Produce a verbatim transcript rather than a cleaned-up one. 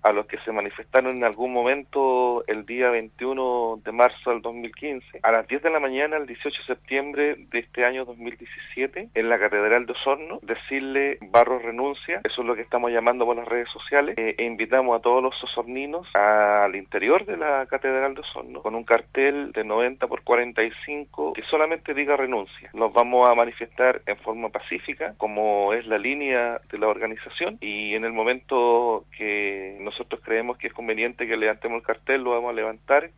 a los que se manifestaron en algún momento el día veintiuno de marzo del dos mil quince, a las diez de la mañana, el dieciocho de septiembre de este año dos mil diecisiete, en la Catedral de Osorno, decirle Barros renuncia. Eso es lo que estamos llamando por las redes sociales, eh, e invitamos a todos los osorninos al interior de la Catedral de Osorno con un cartel de noventa por cuarenta y cinco que solamente diga renuncia. Nos vamos a manifestar en forma pacífica, como es la línea de la organización, y en el momento que nosotros creemos que es conveniente que levantemos el cartel, lo vamos a levantar.